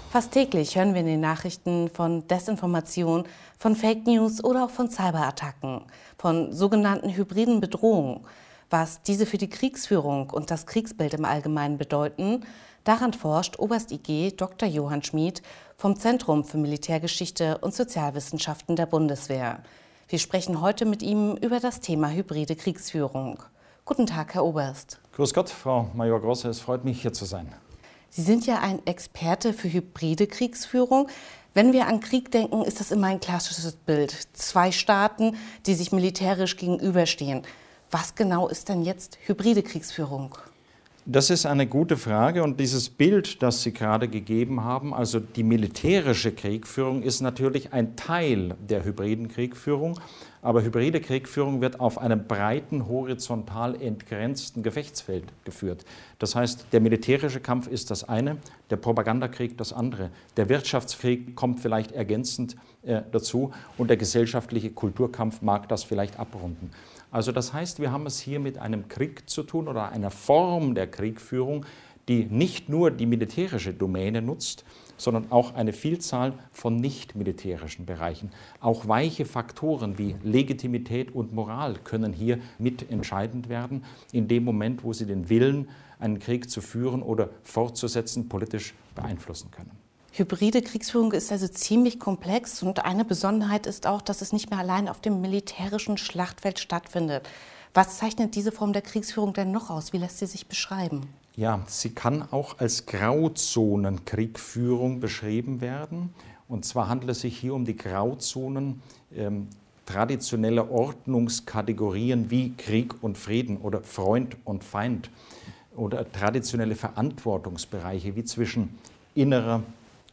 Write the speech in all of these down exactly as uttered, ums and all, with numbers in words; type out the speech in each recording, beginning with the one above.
Fast täglich hören wir in den Nachrichten von Desinformation, von Fake News oder auch von Cyberattacken, von sogenannten hybriden Bedrohungen. Was diese für die Kriegsführung und das Kriegsbild im Allgemeinen bedeuten, daran forscht Oberst I G Doktor Johann Schmid vom Zentrum für Militärgeschichte und Sozialwissenschaften der Bundeswehr. Wir sprechen heute mit ihm über das Thema hybride Kriegsführung. Guten Tag, Herr Oberst. Grüß Gott, Frau Major Grosse, es freut mich, hier zu sein. Sie sind ja ein Experte für hybride Kriegsführung. Wenn wir an Krieg denken, ist das immer ein klassisches Bild. Zwei Staaten, die sich militärisch gegenüberstehen. Was genau ist denn jetzt hybride Kriegsführung? Das ist eine gute Frage und dieses Bild, das Sie gerade gegeben haben, also die militärische Kriegführung, ist natürlich ein Teil der hybriden Kriegführung. Aber hybride Kriegführung wird auf einem breiten, horizontal entgrenzten Gefechtsfeld geführt. Das heißt, der militärische Kampf ist das eine, der Propagandakrieg das andere. Der Wirtschaftskrieg kommt vielleicht ergänzend äh, dazu und der gesellschaftliche Kulturkampf mag das vielleicht abrunden. Also das heißt, wir haben es hier mit einem Krieg zu tun oder einer Form der Kriegführung, die nicht nur die militärische Domäne nutzt, sondern auch eine Vielzahl von nicht-militärischen Bereichen. Auch weiche Faktoren wie Legitimität und Moral können hier mitentscheidend werden, in dem Moment, wo sie den Willen, einen Krieg zu führen oder fortzusetzen, politisch beeinflussen können. Hybride Kriegsführung ist also ziemlich komplex und eine Besonderheit ist auch, dass es nicht mehr allein auf dem militärischen Schlachtfeld stattfindet. Was zeichnet diese Form der Kriegsführung denn noch aus? Wie lässt sie sich beschreiben? Ja, sie kann auch als Grauzone-Kriegführung beschrieben werden. Und zwar handelt es sich hier um die Grauzonen ähm, traditioneller Ordnungskategorien wie Krieg und Frieden oder Freund und Feind oder traditionelle Verantwortungsbereiche wie zwischen innerer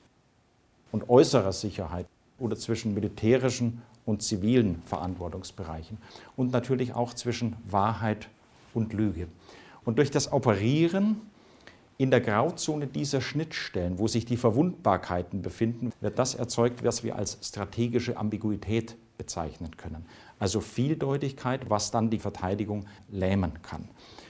und äußerer Sicherheit oder zwischen militärischen und zivilen Verantwortungsbereichen und natürlich auch zwischen Wahrheit und Lüge. Und durch das Operieren in der Grauzone dieser Schnittstellen, wo sich die Verwundbarkeiten befinden, wird das erzeugt, was wir als strategische Ambiguität bezeichnen können. Also Vieldeutigkeit, was dann die Verteidigung lähmen kann.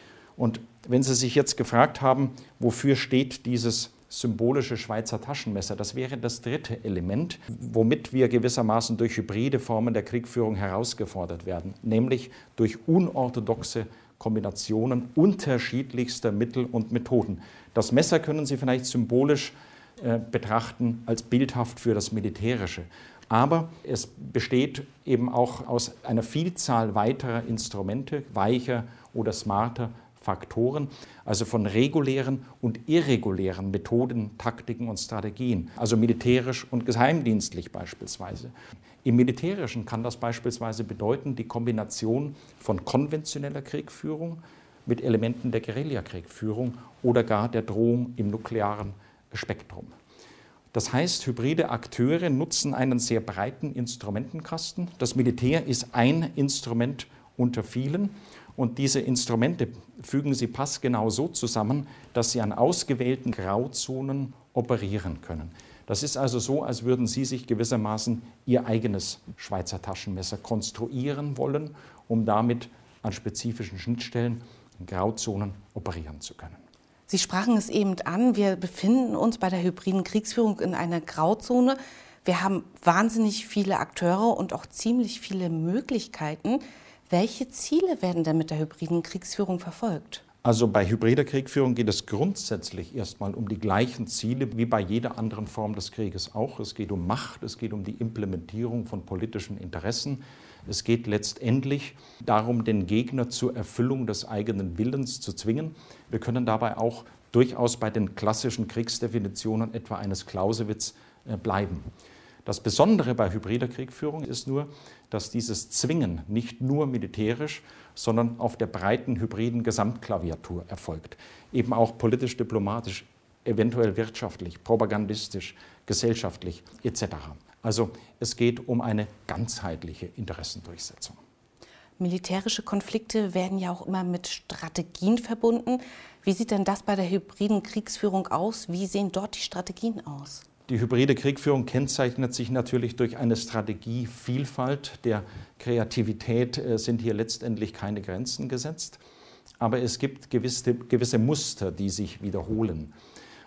Und wenn Sie sich jetzt gefragt haben, wofür steht dieses symbolische Schweizer Taschenmesser, das wäre das dritte Element, womit wir gewissermaßen durch hybride Formen der Kriegführung herausgefordert werden, nämlich durch unorthodoxe Kombinationen unterschiedlichster Mittel und Methoden. Das Messer können Sie vielleicht symbolisch äh, betrachten als bildhaft für das Militärische. Aber es besteht eben auch aus einer Vielzahl weiterer Instrumente, weicher oder smarter Faktoren, also von regulären und irregulären Methoden, Taktiken und Strategien, also militärisch und geheimdienstlich beispielsweise. Im Militärischen kann das beispielsweise bedeuten, die Kombination von konventioneller Kriegführung mit Elementen der Guerillakriegführung oder gar der Drohung im nuklearen Spektrum. Das heißt, hybride Akteure nutzen einen sehr breiten Instrumentenkasten. Das Militär ist ein Instrument unter vielen. Und diese Instrumente fügen sie passgenau so zusammen, dass sie an ausgewählten Grauzonen operieren können. Das ist also so, als würden Sie sich gewissermaßen Ihr eigenes Schweizer Taschenmesser konstruieren wollen, um damit an spezifischen Schnittstellen, in Grauzonen operieren zu können. Sie sprachen es eben an, wir befinden uns bei der hybriden Kriegsführung in einer Grauzone. Wir haben wahnsinnig viele Akteure und auch ziemlich viele Möglichkeiten. Welche Ziele werden denn mit der hybriden Kriegsführung verfolgt? Also bei hybrider Kriegführung geht es grundsätzlich erstmal um die gleichen Ziele wie bei jeder anderen Form des Krieges auch. Es geht um Macht, es geht um die Implementierung von politischen Interessen. Es geht letztendlich darum, den Gegner zur Erfüllung des eigenen Willens zu zwingen. Wir können dabei auch durchaus bei den klassischen Kriegsdefinitionen etwa eines Clausewitz bleiben. Das Besondere bei hybrider Kriegführung ist nur, dass dieses Zwingen nicht nur militärisch, sondern auf der breiten hybriden Gesamtklaviatur erfolgt. Eben auch politisch, diplomatisch, eventuell wirtschaftlich, propagandistisch, gesellschaftlich et cetera. Also es geht um eine ganzheitliche Interessendurchsetzung. Militärische Konflikte werden ja auch immer mit Strategien verbunden. Wie sieht denn das bei der hybriden Kriegsführung aus? Wie sehen dort die Strategien aus? Die hybride Kriegführung kennzeichnet sich natürlich durch eine Strategievielfalt. Der Kreativität sind hier letztendlich keine Grenzen gesetzt. Aber es gibt gewisse, gewisse Muster, die sich wiederholen.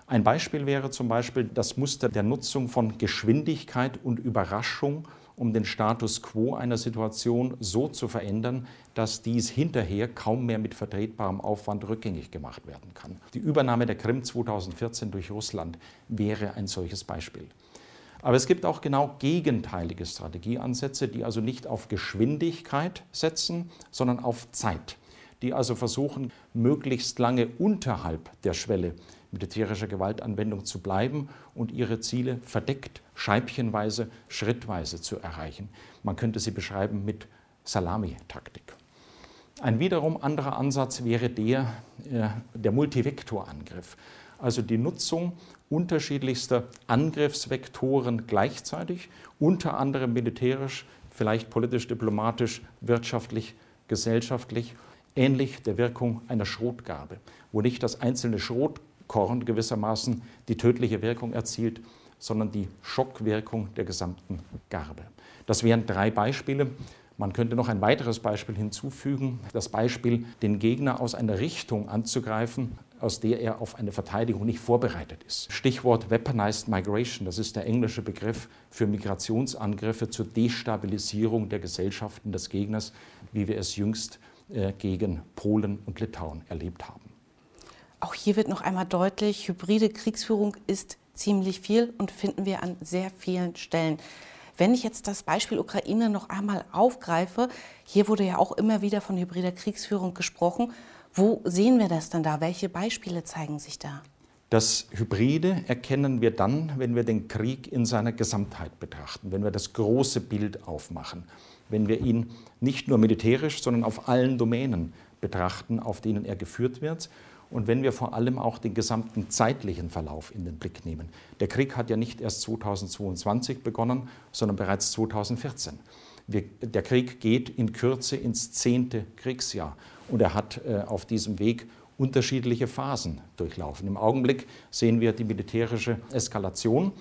Ein Beispiel wäre zum Beispiel das Muster der Nutzung von Geschwindigkeit und Überraschung, um den Status quo einer Situation so zu verändern, dass dies hinterher kaum mehr mit vertretbarem Aufwand rückgängig gemacht werden kann. Die Übernahme der Krim zweitausendvierzehn durch Russland wäre ein solches Beispiel. Aber es gibt auch genau gegenteilige Strategieansätze, die also nicht auf Geschwindigkeit setzen, sondern auf Zeit. Die also versuchen, möglichst lange unterhalb der Schwelle militärischer Gewaltanwendung zu bleiben und ihre Ziele verdeckt, scheibchenweise, schrittweise zu erreichen. Man könnte sie beschreiben mit Salami-Taktik. Ein wiederum anderer Ansatz wäre der, äh, der Multivektorangriff, also die Nutzung unterschiedlichster Angriffsvektoren gleichzeitig, unter anderem militärisch, vielleicht politisch, diplomatisch, wirtschaftlich, gesellschaftlich, ähnlich der Wirkung einer Schrotgarbe, wo nicht das einzelne Schrotkorn gewissermaßen die tödliche Wirkung erzielt, sondern die Schockwirkung der gesamten Garbe. Das wären drei Beispiele. Man könnte noch ein weiteres Beispiel hinzufügen, das Beispiel, den Gegner aus einer Richtung anzugreifen, aus der er auf eine Verteidigung nicht vorbereitet ist. Stichwort Weaponized Migration, das ist der englische Begriff für Migrationsangriffe zur Destabilisierung der Gesellschaften des Gegners, wie wir es jüngst äh, gegen Polen und Litauen erlebt haben. Auch hier wird noch einmal deutlich, hybride Kriegsführung ist ziemlich viel und finden wir an sehr vielen Stellen. Wenn ich jetzt das Beispiel Ukraine noch einmal aufgreife, hier wurde ja auch immer wieder von hybrider Kriegsführung gesprochen. Wo sehen wir das denn da? Welche Beispiele zeigen sich da? Das Hybride erkennen wir dann, wenn wir den Krieg in seiner Gesamtheit betrachten, wenn wir das große Bild aufmachen, wenn wir ihn nicht nur militärisch, sondern auf allen Domänen betrachten, auf denen er geführt wird. Und wenn wir vor allem auch den gesamten zeitlichen Verlauf in den Blick nehmen. Der Krieg hat ja nicht erst zweitausendzweiundzwanzig begonnen, sondern bereits zweitausendvierzehn. Wir, der Krieg geht in Kürze ins zehnte Kriegsjahr und er hat äh, auf diesem Weg unterschiedliche Phasen durchlaufen. Im Augenblick sehen wir die militärische Eskalation,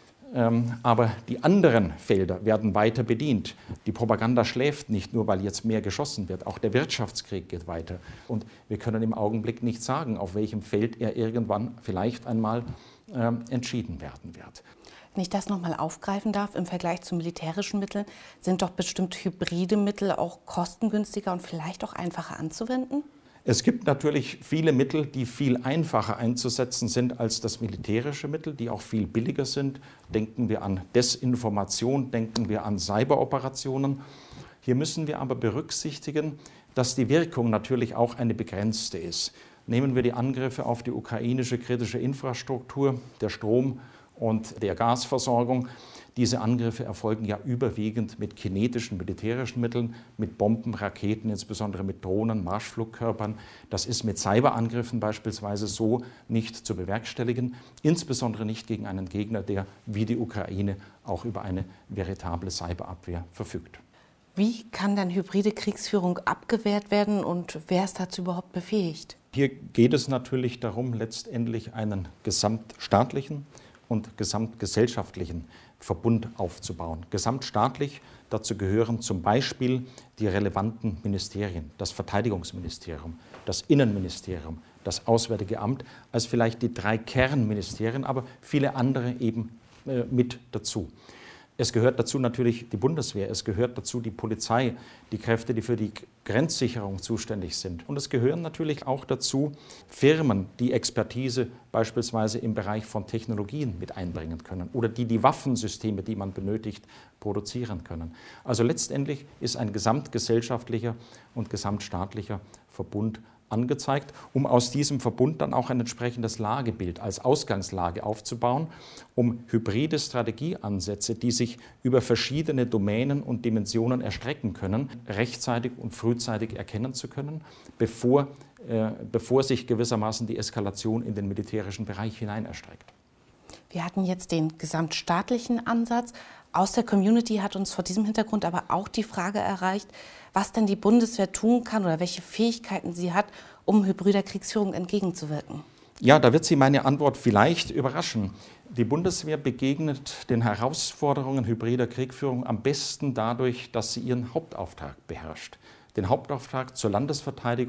ähm, aber die anderen Felder werden weiter bedient. Die Propaganda schläft nicht nur, weil jetzt mehr geschossen wird, auch der Wirtschaftskrieg geht weiter. Und wir können im Augenblick nicht sagen, auf welchem Feld er irgendwann vielleicht einmal äh, entschieden werden wird. Wenn ich das nochmal aufgreifen darf, im Vergleich zu militärischen Mitteln, sind doch bestimmt hybride Mittel auch kostengünstiger und vielleicht auch einfacher anzuwenden? Es gibt natürlich viele Mittel, die viel einfacher einzusetzen sind als das militärische Mittel, die auch viel billiger sind. Denken wir an Desinformation, denken wir an Cyberoperationen. Hier müssen wir aber berücksichtigen, dass die Wirkung natürlich auch eine begrenzte ist. Nehmen wir die Angriffe auf die ukrainische kritische Infrastruktur, der Strom- und der Gasversorgung. Diese Angriffe erfolgen ja überwiegend mit kinetischen, militärischen Mitteln, mit Bomben, Raketen, insbesondere mit Drohnen, Marschflugkörpern. Das ist mit Cyberangriffen beispielsweise so nicht zu bewerkstelligen, insbesondere nicht gegen einen Gegner, der wie die Ukraine auch über eine veritable Cyberabwehr verfügt. Wie kann dann hybride Kriegsführung abgewehrt werden und wer ist dazu überhaupt befähigt? Hier geht es natürlich darum, letztendlich einen gesamtstaatlichen und gesamtgesellschaftlichen Verbund aufzubauen. Gesamtstaatlich, dazu gehören zum Beispiel die relevanten Ministerien, das Verteidigungsministerium, das Innenministerium, das Auswärtige Amt, als vielleicht die drei Kernministerien, aber viele andere eben äh, mit dazu. Es gehört dazu natürlich die Bundeswehr, es gehört dazu die Polizei, die Kräfte, die für die Grenzsicherung zuständig sind. Und es gehören natürlich auch dazu Firmen, die Expertise beispielsweise im Bereich von Technologien mit einbringen können oder die die Waffensysteme, die man benötigt, produzieren können. Also letztendlich ist ein gesamtgesellschaftlicher und gesamtstaatlicher Verbund angezeigt, um aus diesem Verbund dann auch ein entsprechendes Lagebild als Ausgangslage aufzubauen, um hybride Strategieansätze, die sich über verschiedene Domänen und Dimensionen erstrecken können, rechtzeitig und frühzeitig erkennen zu können, bevor, äh, bevor sich gewissermaßen die Eskalation in den militärischen Bereich hinein erstreckt. Wir hatten jetzt den gesamtstaatlichen Ansatz. Aus der Community hat uns vor diesem Hintergrund aber auch die Frage erreicht, was denn die Bundeswehr tun kann oder welche Fähigkeiten sie hat, um hybrider Kriegsführung entgegenzuwirken. Ja, da wird Sie meine Antwort vielleicht überraschen. Die Bundeswehr begegnet den Herausforderungen hybrider Kriegführung am besten dadurch, dass sie ihren Hauptauftrag beherrscht. Den Hauptauftrag zur Landesverteidigung,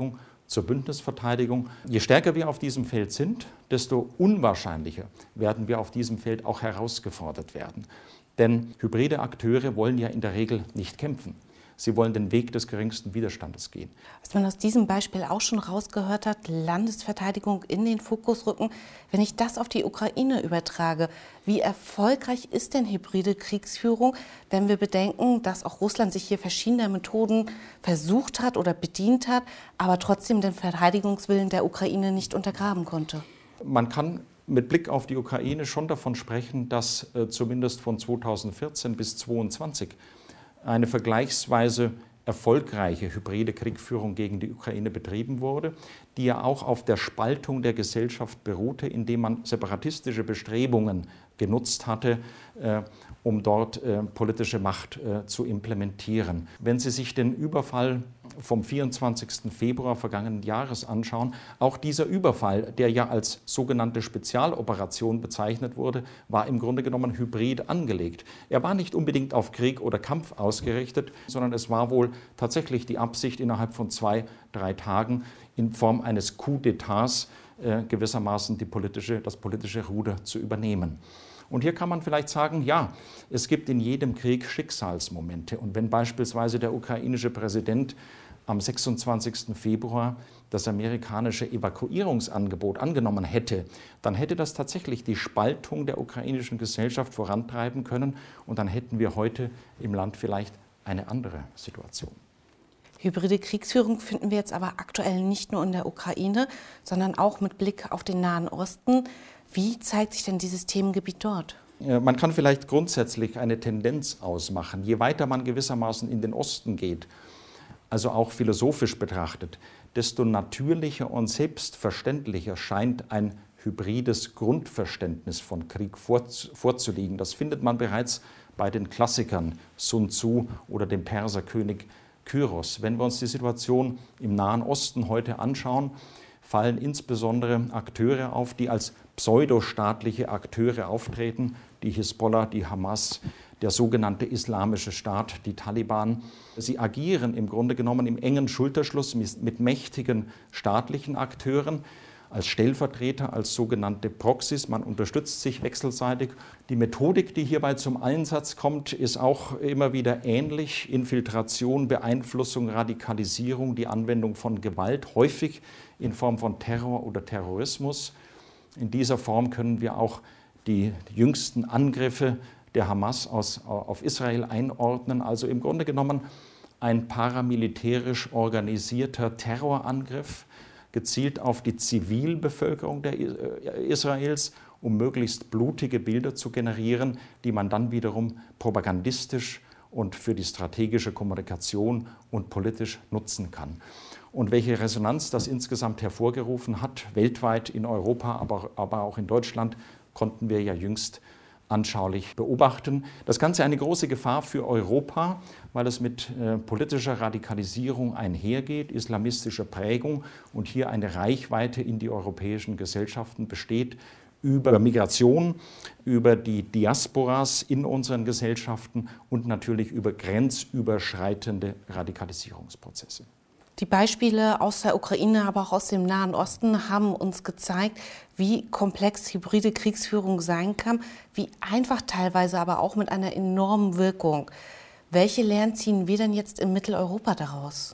zur Bündnisverteidigung. Je stärker wir auf diesem Feld sind, desto unwahrscheinlicher werden wir auf diesem Feld auch herausgefordert werden. Denn hybride Akteure wollen ja in der Regel nicht kämpfen. Sie wollen den Weg des geringsten Widerstandes gehen. Was man aus diesem Beispiel auch schon rausgehört hat, Landesverteidigung in den Fokus rücken. Wenn ich das auf die Ukraine übertrage, wie erfolgreich ist denn hybride Kriegsführung, wenn wir bedenken, dass auch Russland sich hier verschiedener Methoden versucht hat oder bedient hat, aber trotzdem den Verteidigungswillen der Ukraine nicht untergraben konnte? Man kann mit Blick auf die Ukraine schon davon sprechen, dass äh, zumindest von zweitausendvierzehn bis zweitausendzweiundzwanzig eine vergleichsweise erfolgreiche hybride Kriegführung gegen die Ukraine betrieben wurde, die ja auch auf der Spaltung der Gesellschaft beruhte, indem man separatistische Bestrebungen genutzt hatte, äh, um dort äh, politische Macht äh, zu implementieren. Wenn Sie sich den Überfall vom vierundzwanzigsten Februar vergangenen Jahres anschauen, auch dieser Überfall, der ja als sogenannte Spezialoperation bezeichnet wurde, war im Grunde genommen hybrid angelegt. Er war nicht unbedingt auf Krieg oder Kampf ausgerichtet, sondern es war wohl tatsächlich die Absicht, innerhalb von zwei, drei Tagen in Form eines Coup d'États äh, gewissermaßen die politische, das politische Ruder zu übernehmen. Und hier kann man vielleicht sagen, ja, es gibt in jedem Krieg Schicksalsmomente. Und wenn beispielsweise der ukrainische Präsident am sechsundzwanzigsten Februar das amerikanische Evakuierungsangebot angenommen hätte, dann hätte das tatsächlich die Spaltung der ukrainischen Gesellschaft vorantreiben können. Und dann hätten wir heute im Land vielleicht eine andere Situation. Hybride Kriegsführung finden wir jetzt aber aktuell nicht nur in der Ukraine, sondern auch mit Blick auf den Nahen Osten. Wie zeigt sich denn dieses Themengebiet dort? Man kann vielleicht grundsätzlich eine Tendenz ausmachen. Je weiter man gewissermaßen in den Osten geht, also auch philosophisch betrachtet, desto natürlicher und selbstverständlicher scheint ein hybrides Grundverständnis von Krieg vorzuliegen. Das findet man bereits bei den Klassikern Sun Tzu oder dem Perserkönig Kyros. Wenn wir uns die Situation im Nahen Osten heute anschauen, fallen insbesondere Akteure auf, die als pseudostaatliche Akteure auftreten, die Hisbollah, die Hamas, der sogenannte Islamische Staat, die Taliban. Sie agieren im Grunde genommen im engen Schulterschluss mit mächtigen staatlichen Akteuren, als Stellvertreter, als sogenannte Proxys. Man unterstützt sich wechselseitig. Die Methodik, die hierbei zum Einsatz kommt, ist auch immer wieder ähnlich. Infiltration, Beeinflussung, Radikalisierung, die Anwendung von Gewalt, häufig in Form von Terror oder Terrorismus. In dieser Form können wir auch die jüngsten Angriffe der Hamas aus, auf Israel einordnen. Also im Grunde genommen ein paramilitärisch organisierter Terrorangriff, gezielt auf die Zivilbevölkerung der Israels, um möglichst blutige Bilder zu generieren, die man dann wiederum propagandistisch und für die strategische Kommunikation und politisch nutzen kann. Und welche Resonanz das insgesamt hervorgerufen hat, weltweit in Europa, aber, aber auch in Deutschland, konnten wir ja jüngst anschaulich beobachten. Das Ganze eine große Gefahr für Europa, weil es mit äh, politischer Radikalisierung einhergeht, islamistischer Prägung und hier eine Reichweite in die europäischen Gesellschaften besteht, über Migration, über die Diasporas in unseren Gesellschaften und natürlich über grenzüberschreitende Radikalisierungsprozesse. Die Beispiele aus der Ukraine, aber auch aus dem Nahen Osten haben uns gezeigt, wie komplex hybride Kriegsführung sein kann, wie einfach teilweise, aber auch mit einer enormen Wirkung. Welche Lehren ziehen wir denn jetzt in Mitteleuropa daraus?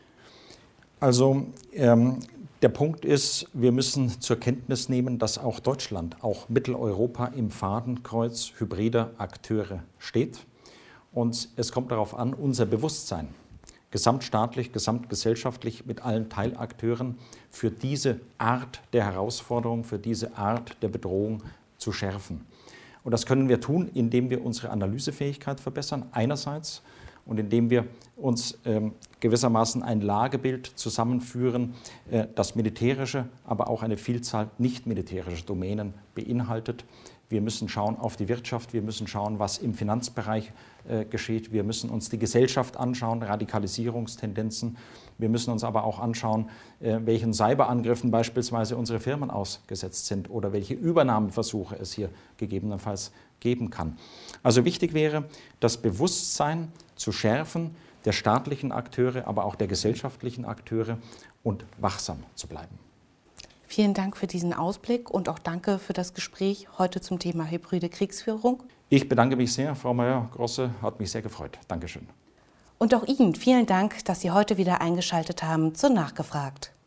Also ähm, der Punkt ist, wir müssen zur Kenntnis nehmen, dass auch Deutschland, auch Mitteleuropa im Fadenkreuz hybrider Akteure steht. Und es kommt darauf an, unser Bewusstsein gesamtstaatlich, gesamtgesellschaftlich mit allen Teilakteuren für diese Art der Herausforderung, für diese Art der Bedrohung zu schärfen. Und das können wir tun, indem wir unsere Analysefähigkeit verbessern, einerseits, und indem wir uns ähm, gewissermaßen ein Lagebild zusammenführen, äh, das militärische, aber auch eine Vielzahl nicht militärischer Domänen beinhaltet. Wir müssen schauen auf die Wirtschaft, wir müssen schauen, was im Finanzbereich äh, geschieht. Wir müssen uns die Gesellschaft anschauen, Radikalisierungstendenzen. Wir müssen uns aber auch anschauen, äh, welchen Cyberangriffen beispielsweise unsere Firmen ausgesetzt sind oder welche Übernahmeversuche es hier gegebenenfalls geben kann. Also wichtig wäre, das Bewusstsein zu schärfen, der staatlichen Akteure, aber auch der gesellschaftlichen Akteure und wachsam zu bleiben. Vielen Dank für diesen Ausblick und auch danke für das Gespräch heute zum Thema hybride Kriegsführung. Ich bedanke mich sehr, Frau Meier-Grosse, hat mich sehr gefreut. Dankeschön. Und auch Ihnen vielen Dank, dass Sie heute wieder eingeschaltet haben zu Nachgefragt.